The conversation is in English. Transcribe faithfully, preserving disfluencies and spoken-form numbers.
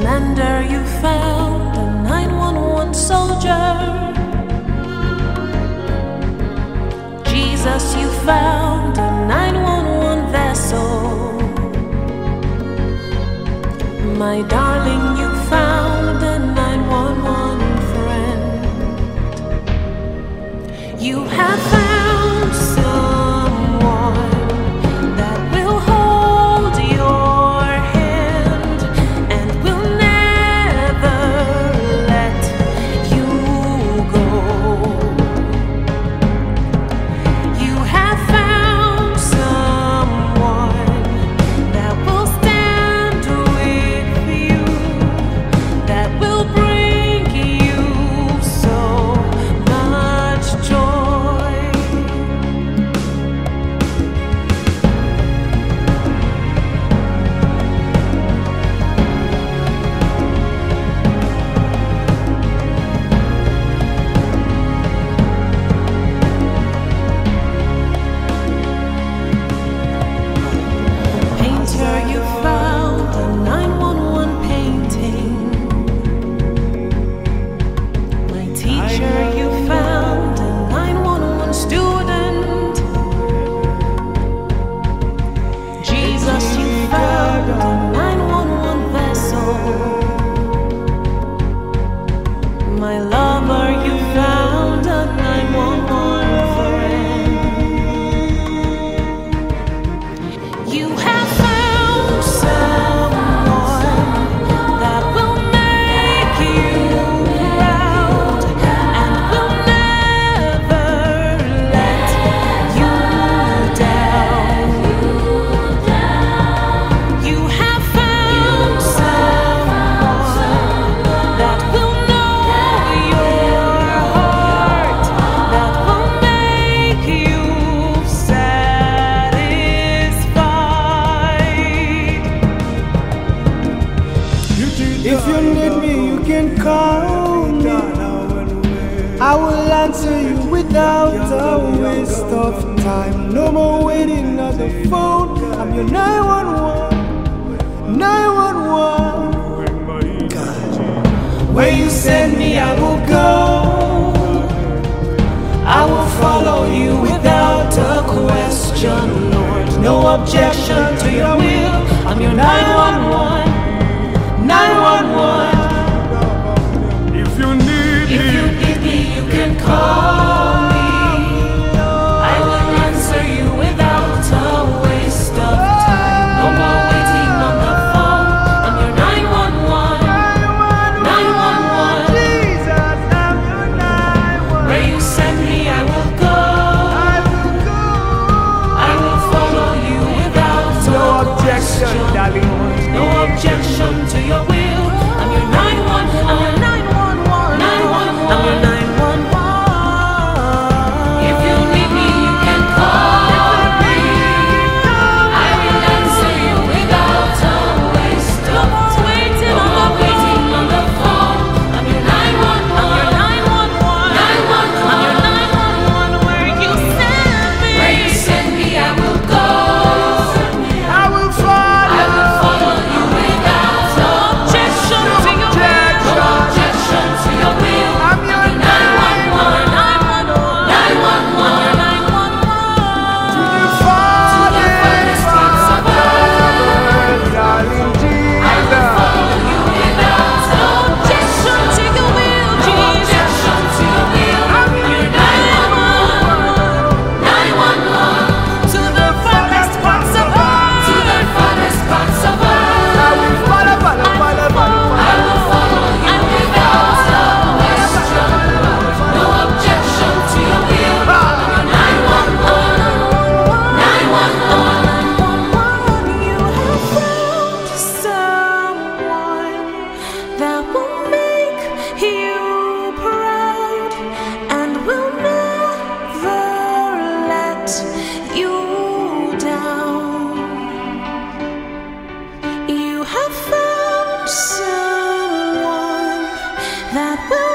Commander, you found a nine one one soldier. Jesus, you found a nine one one vessel. My darling, you found a nine one one friend. You have found someone that will hold your hand and will never let you go. You have found someone that will stand with you, that will bring you so much joy. Painter, you found a nine one one painting. My teacher, you found a nine one one student. Jesus, you found a nine one one vessel. My lover, you found a nine one one friend. You have found someone that will make you proud and will never let you down. You have found someone that will know your heart, that will make you satisfied. If you need me, you can call me. I will answer you without a waste of time. No more waiting on the phone. I'm your nine one one, nine one one. Where you send me, I will go. I will follow you without a question, Lord. No objection to your will. I'm your nine one one, nine one one. If you need If you me, need me, you can call me. I will answer you without a waste of time. No more waiting on the phone. I'm your nine one one, nine one one. Jesus, I'm your nine one one. Where you send me, I will go. I will follow you without No a objection, question. darling. No objection to your will. I'm your nine one, I'm your nine one one, nine one one. I'm your nine one one. If you need me, you can call me. I will answer you without a waste of time. No more waiting on the phone. I'm your nine one one, nine one one, nine one one. I'm your nine one one. Where you send me, where you send me, I will go. I will follow. I will follow you without objection to your will. No objection to your will. I'm your nine one one, nine one one, nine one one, nine one one. To the farthest parts of earth, darling I will Jesus. follow you without objection to your will, Jesus. Objection to your will. I'm your nine one one, nine one one. To the farthest parts of earth, to the farthest parts of I earth. will follow, follow, follow, follow, I will follow you without question. No objection to your will. nine one one, nine one one. You have found someone that will make you proud and will never let you down. You have found someone that will